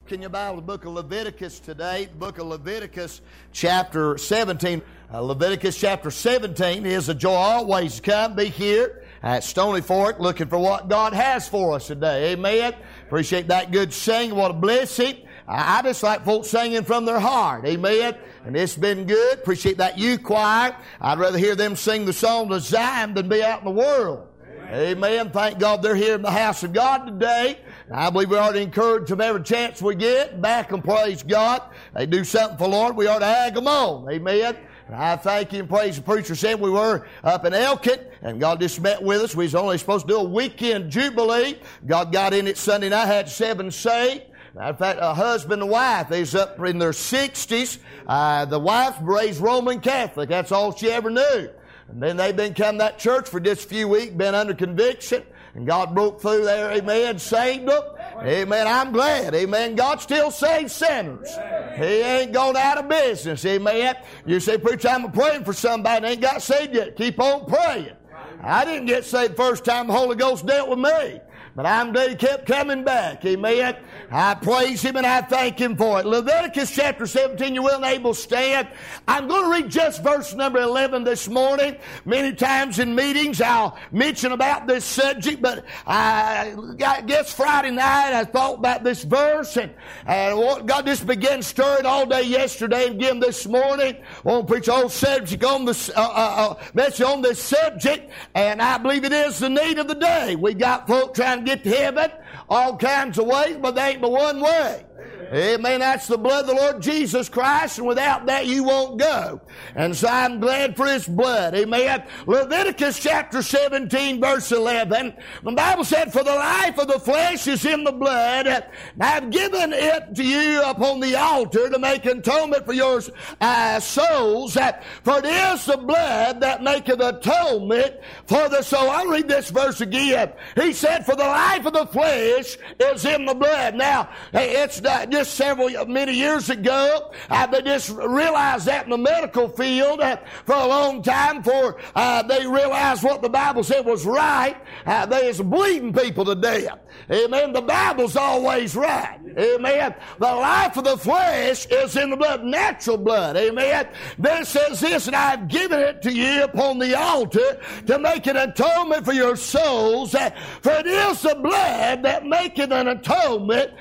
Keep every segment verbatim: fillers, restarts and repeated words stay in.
In your Bible, the book of Leviticus today, the book of Leviticus chapter seventeen. Uh, Leviticus chapter seventeen is a joy always to come, be here at Stony Fork looking for what God has for us today. Amen. Appreciate that good singing. What a blessing. I, I just like folks singing from their heart. Amen. And it's been good. Appreciate that youth choir. I'd rather hear them sing the song to Zion than be out in the world. Amen. Amen. Thank God they're here in the house of God today. I believe we ought to encourage them every chance we get back and praise God. They do something for the Lord, we ought to ag them on. Amen. And I thank you and praise the preacher said we were up in Elkett and God just met with us. We was only supposed to do a weekend jubilee. God got in it Sunday night, had seven saved. In fact, a husband and wife, they's up in their sixties. Uh, the wife raised Roman Catholic. That's all she ever knew. And then they've been coming to that church for just a few weeks, been under conviction. And God broke through there, amen, saved them. Amen, I'm glad, amen. God still saves sinners. He ain't gone out of business, amen. You say, preacher, I'm praying for somebody that ain't got saved yet. Keep on praying. I didn't get saved the first time the Holy Ghost dealt with me. But I'm glad he kept coming back. Amen. I praise him and I thank him for it. Leviticus chapter seventeen, you will and able stand. I'm going to read just verse number eleven this morning. Many times in meetings I'll mention about this subject, but I, I guess Friday night I thought about this verse and, and God just began stirring all day yesterday and again this morning. I want to preach a whole subject on this, uh, uh, uh, message on this subject, and I believe it is the need of the day. We got folk trying to get to heaven all kinds of ways, but they ain't but one way. Amen. That's the blood of the Lord Jesus Christ, and without that you won't go. And so I'm glad for his blood. Amen. Leviticus chapter seventeen, verse eleven. The Bible said, for the life of the flesh is in the blood, and I've given it to you upon the altar to make atonement for your uh, souls. For it is the blood that maketh atonement for the soul. I'll read this verse again. He said, for the life of the flesh is in the blood. Now, it's not just several, many years ago, uh, they just realized that in the medical field uh, for a long time before uh, they realized what the Bible said was right. Uh, they was bleeding people to death. Amen. The Bible's always right. Amen. The life of the flesh is in the blood, natural blood. Amen. Then it says this, and I've given it to you upon the altar to make an atonement for your souls. Uh, for it is the blood that maketh an atonement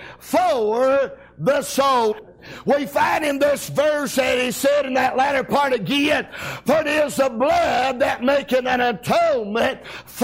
for the soul. We find in this verse that he said in that latter part again, for it is the blood that maketh an atonement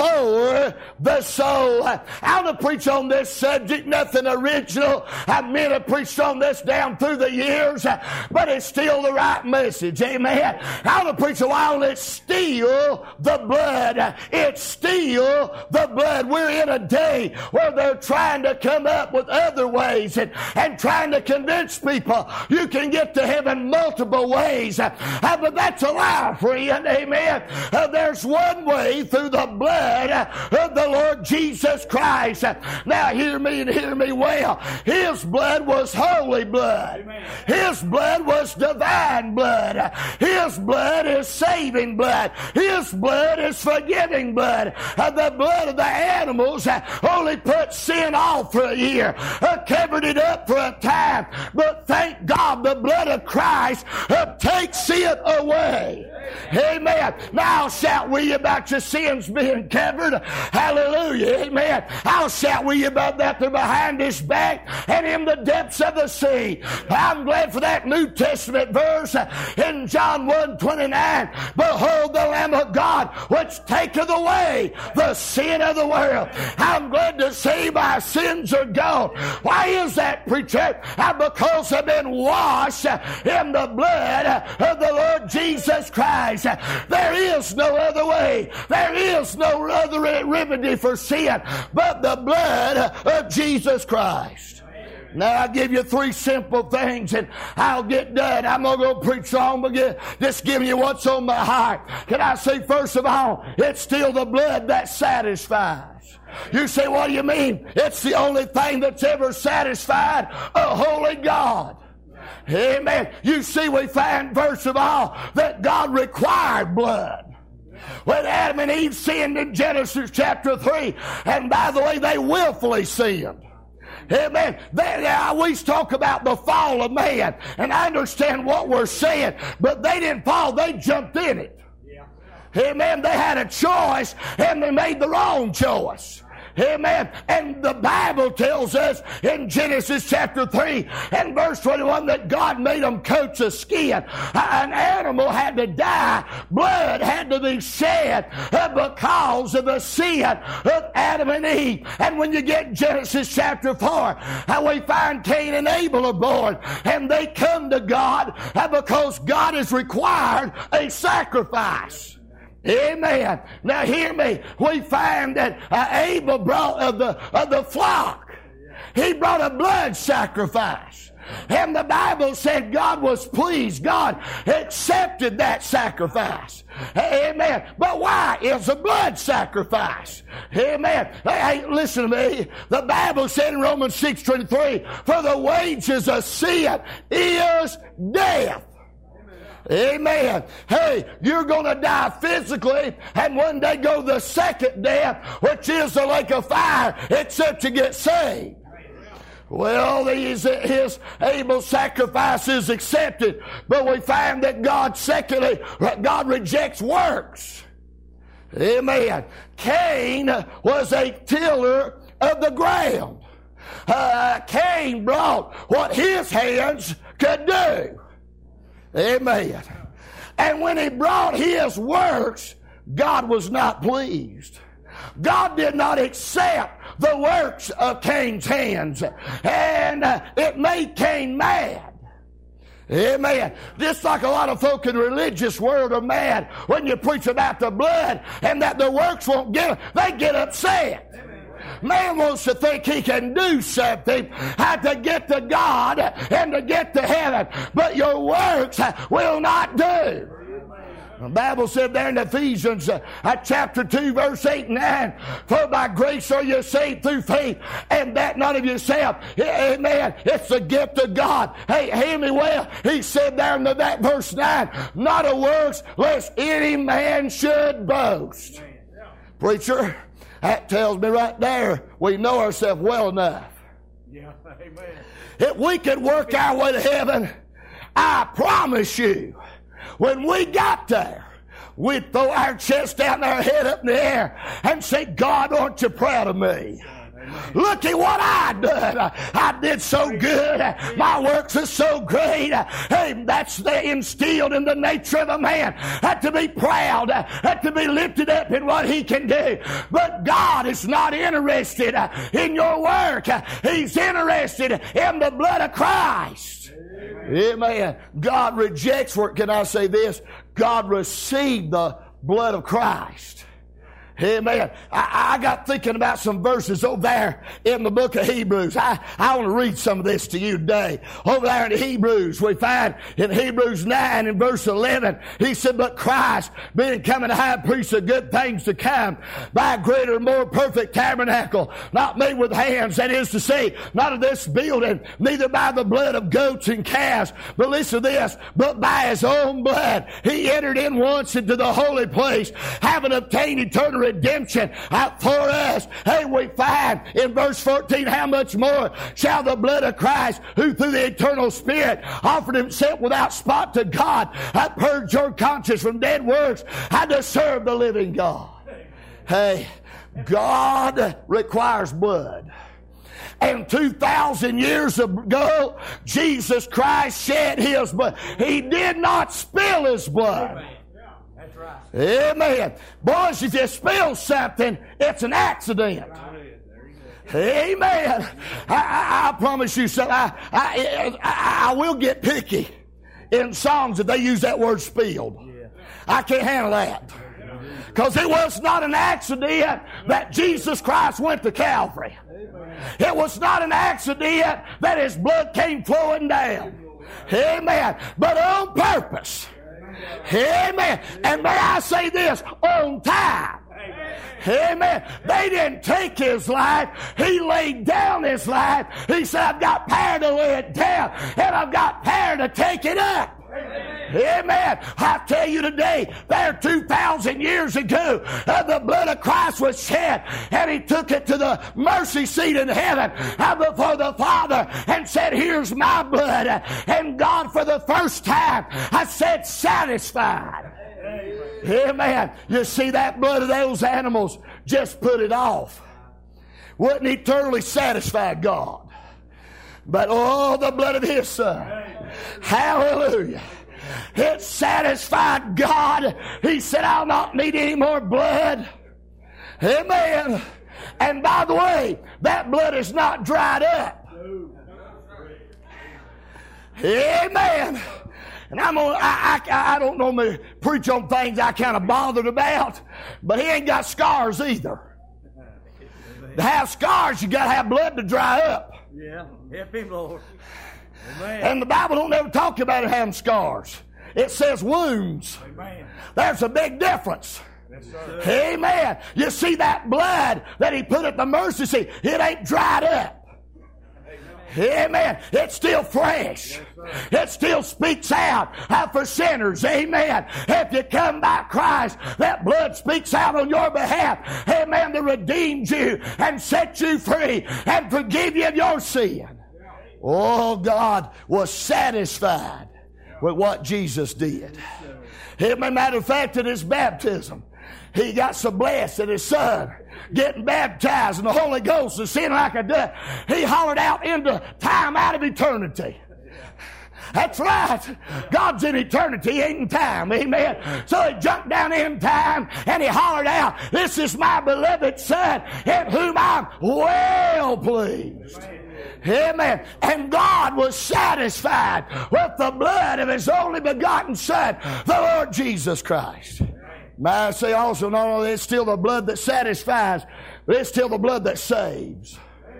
for the soul. I want to preach on this subject, nothing original. I meant to preach on this down through the years, but it's still the right message. Amen. I want to preach along, it's still the blood. It's still the blood. We're in a day where they're trying to come up with other ways and, and trying to convince people you can get to heaven multiple ways. Uh, but that's a lie, friend. Amen. Uh, there's one way through the blood uh, of the Lord Jesus Christ. Uh, now hear me and hear me well. His blood was holy blood. Amen. His blood was divine blood. Uh, His blood is saving blood. His blood is forgiving blood. Uh, the blood of the animals uh, only put sin off for a year, uh, covered it up for a time. But thank God the blood of Christ uh, takes sin away. Amen. Now shout we about your sins being covered. Hallelujah. Amen. I'll shout we about that they're behind his back and in the depths of the sea. I'm glad for that New Testament verse in John one twenty-nine. Behold the Lamb of God which taketh away the sin of the world. I'm glad to say my sins are gone. Why is that, preacher? Because I've been washed in the blood of the Lord Jesus Christ. There is no other way. There is no other remedy for sin but the blood of Jesus Christ. Now I'll give you three simple things and I'll get done. I'm not going to preach on, but just give you what's on my heart. Can I say, first of all, it's still the blood that satisfies. You say, what do you mean? It's the only thing that's ever satisfied a holy God. Amen. You see, we find, first of all, that God required blood. When Adam and Eve sinned in Genesis chapter three, and by the way, they willfully sinned. Amen. They, they always talk about the fall of man, and I understand what we're saying, but they didn't fall, they jumped in it. Amen. They had a choice, and they made the wrong choice. Amen. And the Bible tells us in Genesis chapter three and verse twenty-one that God made them coats of skin. An animal had to die. Blood had to be shed because of the sin of Adam and Eve. And when you get Genesis chapter four, we find Cain and Abel are born. And they come to God because God has required a sacrifice. Amen. Now hear me. We find that uh, Abel brought of the of the flock. He brought a blood sacrifice. And the Bible said God was pleased. God accepted that sacrifice. Amen. But why? It's a blood sacrifice. Amen. Hey, listen to me. The Bible said in Romans six twenty-three, for the wages of sin is death. Amen. Hey, you're going to die physically and one day go the second death, which is the lake of fire, except to get saved. Well, these, his Abel's sacrifice is accepted, but we find that God, secondly, God rejects works. Amen. Cain was a tiller of the ground. Uh, Cain brought what his hands could do. Amen. And when he brought his works, God was not pleased. God did not accept the works of Cain's hands. And uh, it made Cain mad. Amen. Just like a lot of folk in the religious world are mad when you preach about the blood and that the works won't get them. They get upset. Man wants to think he can do something how to get to God and to get to heaven, but your works will not do. The Bible said there in Ephesians uh, chapter two, verse eight and nine, for by grace are you saved through faith, and that not of yourself. Amen. It's the gift of God. Hey, hear me well. He said there in the, that verse nine, not of works, lest any man should boast. Preacher, that tells me right there we know ourselves well enough. Yeah, amen. If we could work our way to heaven, I promise you, when we got there, we'd throw our chest out and our head up in the air and say, God, aren't you proud of me? Look at what I did. I did so good. My works are so great. Hey, that's instilled in the nature of a man. To be proud, to be lifted up in what he can do. But God is not interested in your work. He's interested in the blood of Christ. Amen. God rejects work. Can I say this? God received the blood of Christ. Amen. I, I got thinking about some verses over there in the book of Hebrews. I, I want to read some of this to you today. Over there in Hebrews, we find in Hebrews nine and verse eleven, he said, but Christ, being coming a high priest of good things to come, by a greater, more perfect tabernacle, not made with hands, that is to say, not of this building, neither by the blood of goats and calves, but listen to this, but by his own blood, he entered in once into the holy place, having obtained eternal redemption out for us. Hey, we find in verse fourteen, how much more shall the blood of Christ, who through the eternal Spirit offered himself without spot to God, hath purged your conscience from dead works, had to serve the living God. Hey, God requires blood. And two thousand years ago, Jesus Christ shed his blood. He did not spill his blood. Amen. Boys, if you spill something, it's an accident. Amen. I, I, I promise you something. I, I, I, I will get picky in songs if they use that word spilled. I can't handle that. Because it was not an accident that Jesus Christ went to Calvary. It was not an accident that his blood came flowing down. Amen. But on purpose. Amen. And may I say this, on time. Amen. They didn't take his life. He laid down his life. He said, I've got power to lay it down, and I've got power to take it up. Amen. I tell you today, there two thousand years ago, uh, the blood of Christ was shed, and He took it to the mercy seat in heaven uh, before the Father and said, here's my blood. And God, for the first time, I said, satisfied. Amen. Amen. You see, that blood of those animals just put it off. Wouldn't eternally satisfy God. But oh, the blood of His Son. Hallelujah. It satisfied God. He said, I'll not need any more blood. Amen. And by the way, that blood is not dried up. Amen. And I'm gonna, I, I, I don't normally preach on things I kind of bothered about, but he ain't got scars either. To have scars, you got to have blood to dry up. Yeah, help him, Lord. Amen. And the Bible don't ever talk about it having scars. It says wounds. Amen. There's a big difference. Yes, sir. Amen. You see that blood that He put at the mercy seat, it ain't dried up. Amen. It's still fresh. Yes, it still speaks out uh, for sinners. Amen. If you come by Christ, that blood speaks out on your behalf. Amen. To redeem you and set you free and forgive you of your sin. Oh, God was satisfied with what Jesus did. As a matter of fact, at His baptism, He got so blessed that His Son getting baptized in the Holy Ghost and seeing like a dove. He hollered out into time out of eternity. That's right. God's in eternity. He ain't in time. Amen. So He jumped down in time and He hollered out, this is my beloved Son in whom I'm well pleased. Amen. And God was satisfied with the blood of His only begotten Son, the Lord Jesus Christ. May I say also, not only it's still the blood that satisfies, but it's still the blood that saves.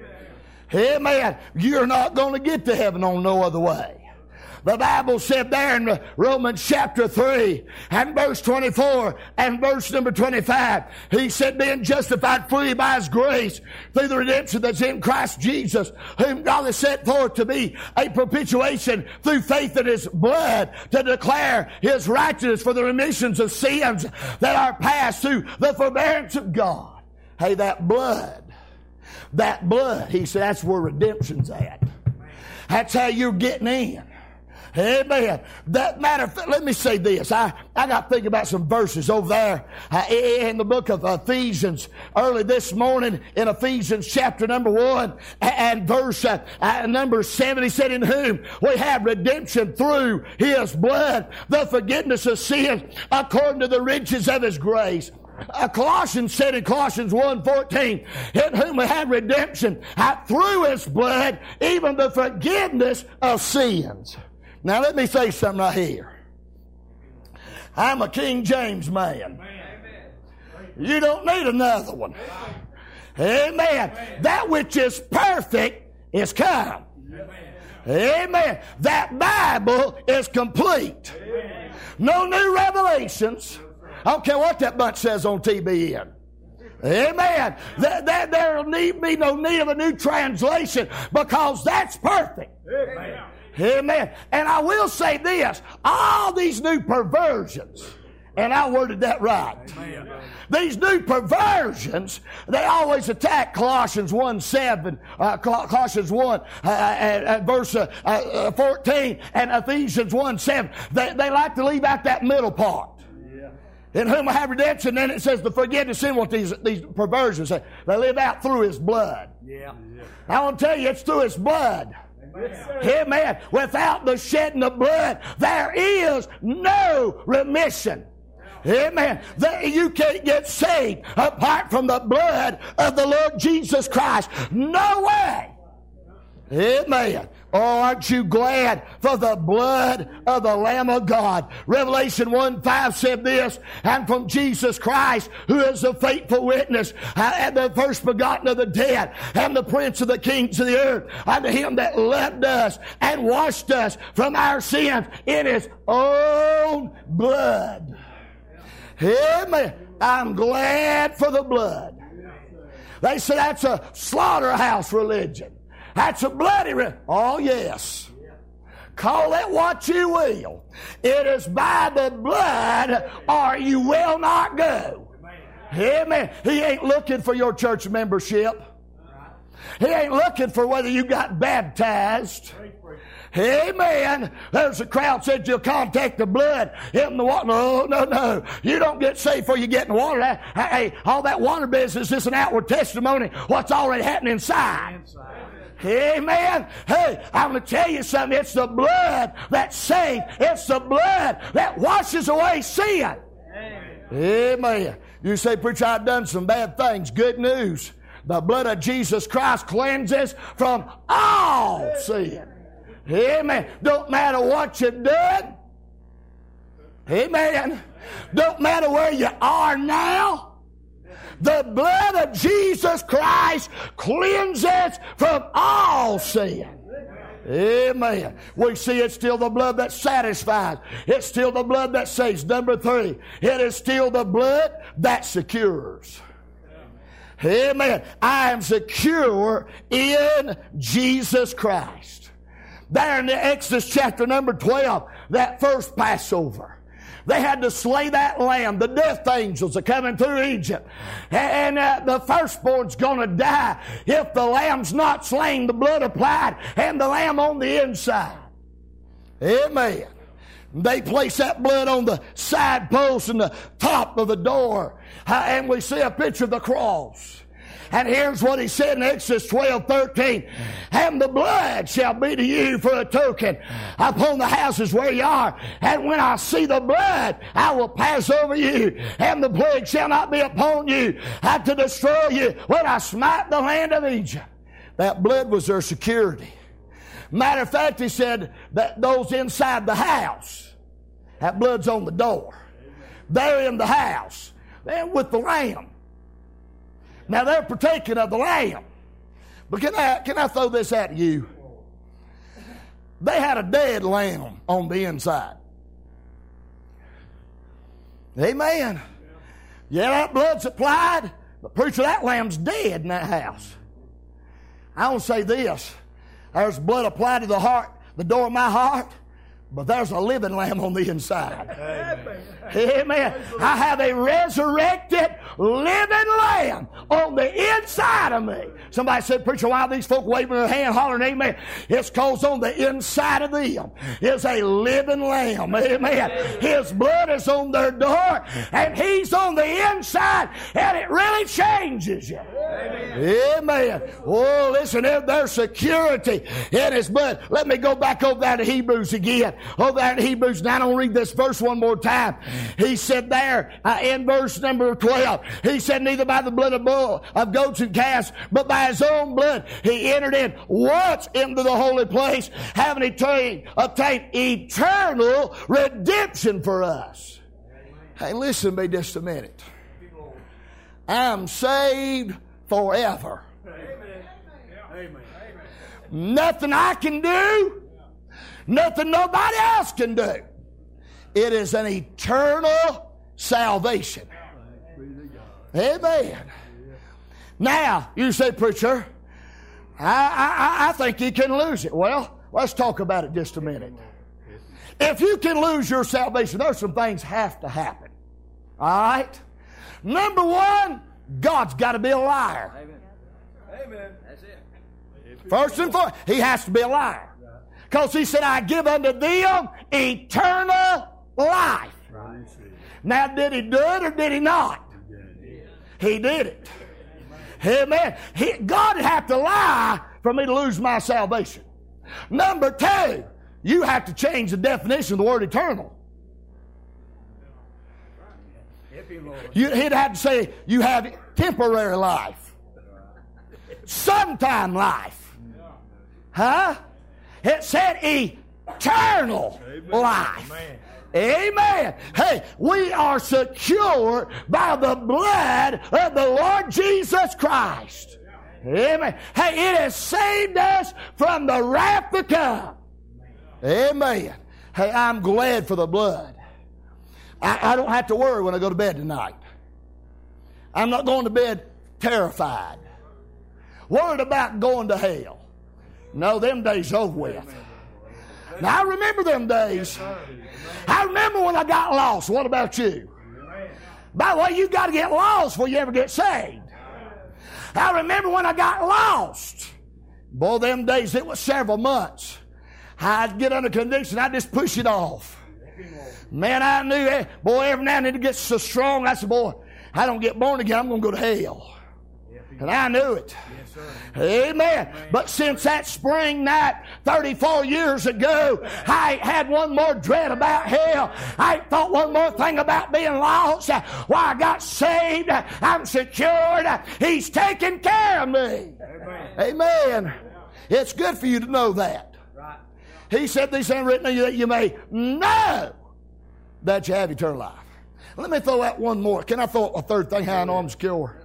Amen. Amen. You're not going to get to heaven on no other way. The Bible said there in Romans chapter three and verse twenty-four and verse number twenty-five, He said, being justified freely by His grace through the redemption that's in Christ Jesus, whom God has set forth to be a propitiation through faith in His blood, to declare His righteousness for the remissions of sins that are passed through the forbearance of God. Hey, that blood, that blood, He said, that's where redemption's at. That's how you're getting in. Amen. That matter, let me say this. I, I got to think about some verses over there uh, in the book of Ephesians early this morning in Ephesians chapter number one and verse uh, uh, number seven. He said, in whom we have redemption through His blood, the forgiveness of sins according to the riches of His grace. Uh, Colossians said in Colossians one fourteen, in whom we have redemption uh, through His blood, even the forgiveness of sins. Now let me say something right here. I'm a King James man. You don't need another one. Amen. That which is perfect is come. Amen. That Bible is complete. No new revelations. I don't care what that bunch says on T B N. Amen. That, that there'll need be no need of a new translation because that's perfect. Amen. Amen. And I will say this, all these new perversions, and I worded that right. Amen. These new perversions, they always attack Colossians one seven, uh, Colossians one uh, uh, verse uh, uh, fourteen, and Ephesians one seven. They, they like to leave out that middle part. In whom I have redemption, then it says the forgiveness of sin. What these, these perversions say, they live out through His blood. Yeah. I want to tell you, it's through His blood. Amen. Amen. Without the shedding of blood, there is no remission. Amen. That you can't get saved apart from the blood of the Lord Jesus Christ. No way. Amen. Oh, aren't you glad for the blood of the Lamb of God? Revelation one five said this, and from Jesus Christ, who is a faithful witness, and the first begotten of the dead, and the prince of the kings of the earth, unto Him that loved us and washed us from our sins in His own blood. Amen. I'm glad for the blood. They say that's a slaughterhouse religion. That's a bloody religion. Oh, yes. Call it what you will. It is by the blood or you will not go. Amen. He ain't looking for your church membership. He ain't looking for whether you got baptized. Amen. There's a crowd said you'll contact the blood in the water. No, no, no. You don't get saved before you get in the water. Hey, all that water business is an outward testimony what's already happening inside. Amen. Hey, I'm going to tell you something. It's the blood that saves. It's the blood that washes away sin. Amen. You say, preacher, I've done some bad things. Good news. The blood of Jesus Christ cleanses from all sin. Amen. Don't matter what you've done. Amen. Don't matter where you are now. The blood of Jesus Christ cleanses from all sin. Amen. We see it's still the blood that satisfies. It's still the blood that saves. Number three, it is still the blood that secures. Amen. I am secure in Jesus Christ. There in the Exodus chapter number twelve, that first Passover, they had to slay that lamb. The death angels are coming through Egypt. And uh, the firstborn's going to die if the lamb's not slain, the blood applied, and the lamb on the inside. Amen. They place that blood on the side post and the top of the door. Uh, and we see a picture of the cross. And here's what he said in Exodus twelve thirteen. And the blood shall be to you for a token upon the houses where you are. And when I see the blood, I will pass over you. And the plague shall not be upon you uh, to destroy you when I smite the land of Egypt. That blood was their security. Matter of fact, he said that those inside the house, that blood's on the door. They're in the house. They're with the lamb. Now they're partaking of the lamb. But can I, can I throw this at you? They had a dead lamb on the inside. Amen. Yeah, that blood's applied, but preacher, that lamb's dead in that house. I want to say this. There's blood applied to the heart, the door of my heart, but there's a living lamb on the inside. Amen. Amen. I have a resurrected, living lamb on the inside of me. Somebody said, preacher, why are these folk waving their hand, hollering amen? It's because on the inside of them is a living lamb. Amen. His blood is on their door, and he's on the inside, and it really changes you. Amen. Amen. Oh, listen, there's security in his blood. Let me go back over there to Hebrews again. Over there in Hebrews, now I don't read this verse one more time. He said there uh, in verse number twelve, he said, neither by the blood of bull, of goats and calves, but by his own blood he entered in once into the holy place, having obtained, obtained eternal redemption for us. Hey, listen to me just a minute. I'm saved forever. Amen. Nothing I can do, nothing nobody else can do. It is an eternal salvation. Amen. Now, you say, preacher, I, I, I think you can lose it. Well, let's talk about it just a minute. If you can lose your salvation, there's some things have to happen. All right? Number one, God's got to be a liar. Amen. Amen. That's it. First and foremost, he has to be a liar. Because he said, I give unto them eternal life. Right. Now, did he do it or did he not? He did it. Amen. He, God would have to lie for me to lose my salvation. Number two, you have to change the definition of the word eternal. You, he'd have to say you have temporary life. Sometime life. Huh? It said eternal life. Amen. Amen. Hey, we are secure by the blood of the Lord Jesus Christ. Amen. Hey, it has saved us from the wrath to come. Amen. Hey, I'm glad for the blood. I, I don't have to worry when I go to bed tonight. I'm not going to bed terrified, worried about going to hell. No, them days over with. Now, I remember them days. I remember when I got lost. What about you? By the way, you got to get lost before you ever get saved. I remember when I got lost. Boy, them days, it was several months. I'd get under conviction, I'd just push it off. Man, I knew that. Boy, every now and then it gets so strong, I said, boy, I don't get born again, I'm going to go to hell. And I knew it. Amen. But since that spring night thirty-four years ago, I ain't had one more dread about hell. I ain't thought one more thing about being lost. Why, I got saved. I'm secured. He's taking care of me. Amen. Amen. It's good for you to know that. He said these things written in you that you may know that you have eternal life. Let me throw out one more. Can I throw a third thing? How I know I'm secure.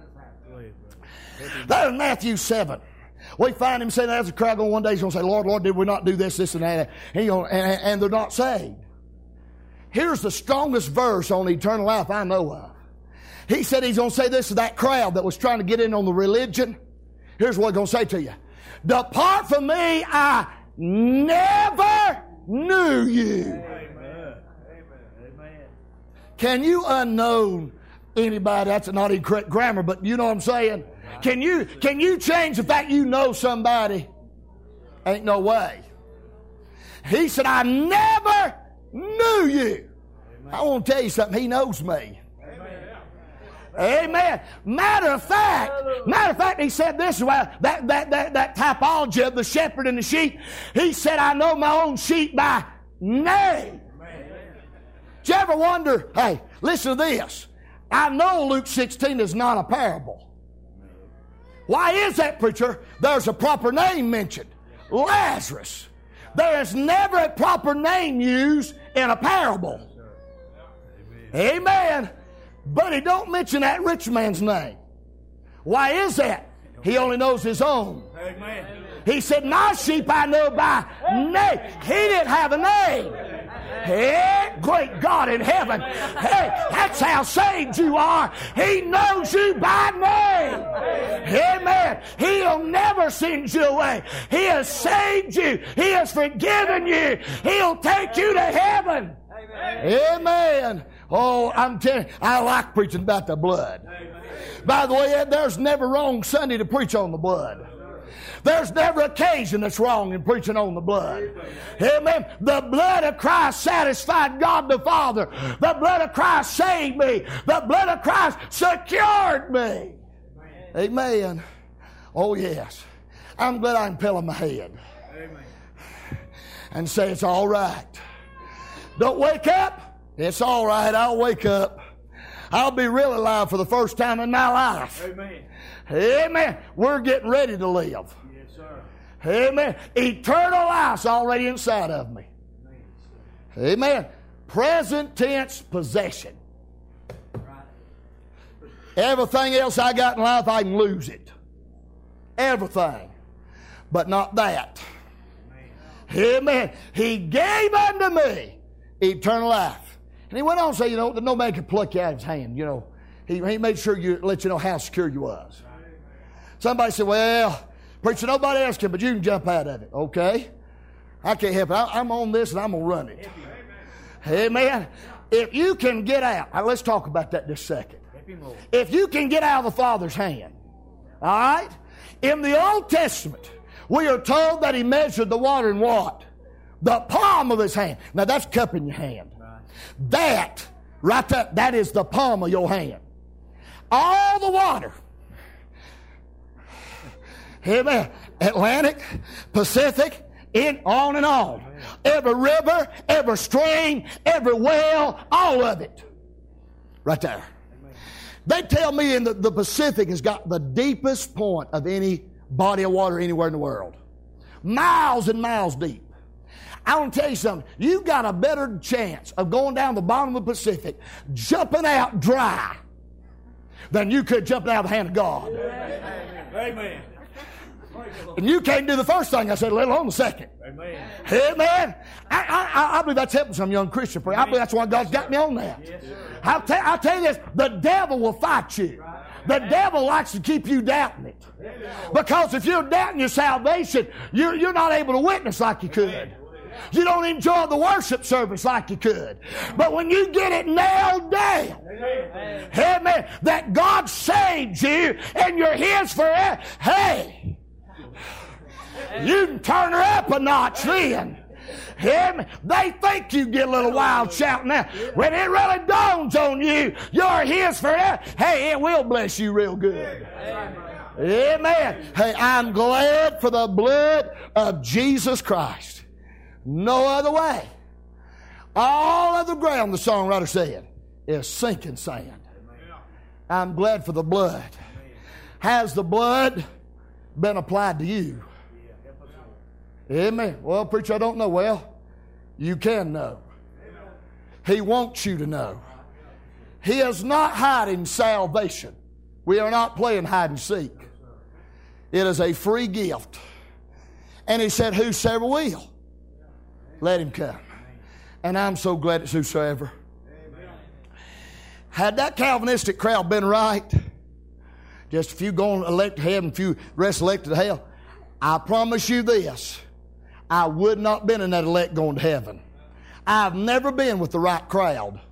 That in Matthew seven. We find him saying, as a crowd going one day, he's going to say, Lord, Lord, did we not do this, this, and that? And, gonna, and, and they're not saved. Here's the strongest verse on eternal life I know of. He said he's going to say this to that crowd that was trying to get in on the religion. Here's what he's going to say to you. Depart from me, I never knew you. Amen. Amen. Can you unknown anybody? That's not incorrect grammar, but you know what I'm saying? Can you, can you change the fact you know somebody? Ain't no way. He said, I never knew you. Amen. I want to tell you something. He knows me. Amen. Amen. Matter of fact, matter of fact, he said this about that, that, that, that typology of the shepherd and the sheep. He said, I know my own sheep by name. Amen. Did you ever wonder, hey, listen to this. I know Luke sixteen is not a parable. Why is that, preacher? There's a proper name mentioned. Lazarus. There is never a proper name used in a parable. Amen. Amen. But he don't mention that rich man's name. Why is that? He only knows his own. Amen. He said, my sheep I know by name. He didn't have a name. Hey, great God in heaven. Hey, that's how saved you are. He knows you by name. Amen. He'll never send you away. He has saved you. He has forgiven you. He'll take you to heaven. Amen. Amen. Oh, I'm telling you, I like preaching about the blood. Amen. By the way, there's never wrong Sunday to preach on the blood. There's never occasion that's wrong in preaching on the blood. Amen. The blood of Christ satisfied God the Father. The blood of Christ saved me. The blood of Christ secured me. Amen. Oh, yes. I'm glad I can pillow my head and say it's all right. Don't wake up. It's all right. I'll wake up. I'll be really alive for the first time in my life. Amen. Amen. We're getting ready to live. Yes, sir. Amen. Eternal life's already inside of me. Amen. Present tense possession. Everything else I got in life, I can lose it. Everything. But not that. Amen. He gave unto me eternal life. And he went on to say, you know, that no man can pluck you out of his hand. You know, he, he made sure you let you know how secure you was. Somebody said, well, preacher, nobody else can, but you can jump out of it. Okay. I can't help it. I, I'm on this and I'm going to run it. Amen. If you can get out, now let's talk about that just a second. If you can get out of the Father's hand, all right? In the Old Testament, we are told that he measured the water in what? The palm of his hand. Now that's cup in your hand. That, right there, that is the palm of your hand. All the water. Amen. Atlantic, Pacific, in, on and on. Every river, every stream, every well, all of it. Right there. They tell me in the, the Pacific has got the deepest point of any body of water anywhere in the world. Miles and miles deep. I want to tell you something. You've got a better chance of going down the bottom of the Pacific, jumping out dry, than you could jumping out of the hand of God. Amen. And you can't do the first thing I said, let alone the second. Amen. Amen. I, I, I believe that's helping some young Christian. I believe that's why God's got me on that. Yes, I'll, t- I'll tell you this, the devil will fight you. The devil likes to keep you doubting it. Because if you're doubting your salvation, you're, you're not able to witness like you could. You don't enjoy the worship service like you could. But when you get it nailed down, amen, that God saved you and you're His forever, hey, you can turn her up a notch then. Him, they think you get a little wild shouting now. When it really dawns on you, you're His forever. Hey, it will bless you real good. Amen. Hey, I'm glad for the blood of Jesus Christ. No other way. All of the ground, the songwriter said, is sinking sand. I'm glad for the blood. Has the blood been applied to you? Amen. Well, preacher, I don't know. Well, you can know. He wants you to know. He is not hiding salvation. We are not playing hide and seek. It is a free gift. And He said, whosoever will, let him come. And I'm so glad it's whosoever. Had that Calvinistic crowd been right, just a few going elect to heaven, a few rest elected to hell, I promise you this, I would not been in that elect going to heaven. I've never been with the right crowd.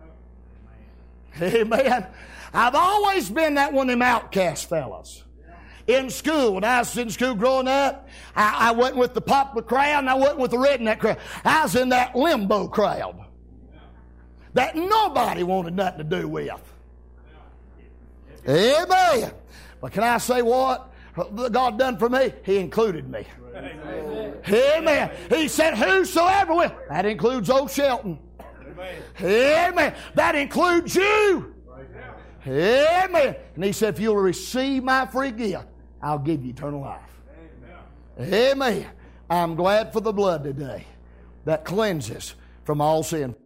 Amen. I've always been that one of them outcast fellas. In school, when I was in school growing up, I, I wasn't with the popular crowd and I wasn't with the redneck crowd. I was in that limbo crowd that nobody wanted nothing to do with. Amen. But can I say what God done for me? He included me. Amen. Amen. He said, whosoever will. That includes old Shelton. Amen. Amen. That includes you. Amen. And He said, if you'll receive my free gift, I'll give you eternal life. Amen. Amen. I'm glad for the blood today that cleanses from all sin.